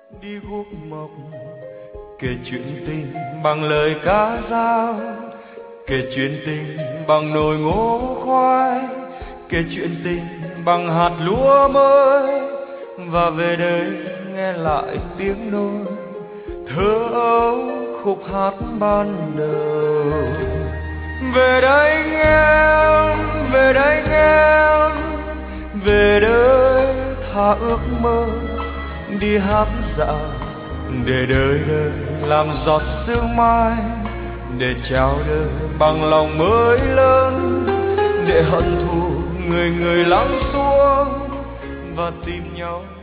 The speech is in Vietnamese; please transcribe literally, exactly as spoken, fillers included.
đi guốc mộc, kể chuyện tình bằng lời ca dao, kể chuyện tình bằng nồi ngô khoai, kể chuyện tình bằng hạt lúa mới, và về đây nghe lại tiếng nôi thơ ấu khúc hát ban đầu. Về đây nghe, về đây nghe, về đây tha ước mơ, đi hát dạo để đời đời làm giọt sương mai, để chào đời bằng lòng mới lớn, để hận thù người người lắng xuống và tìm nhau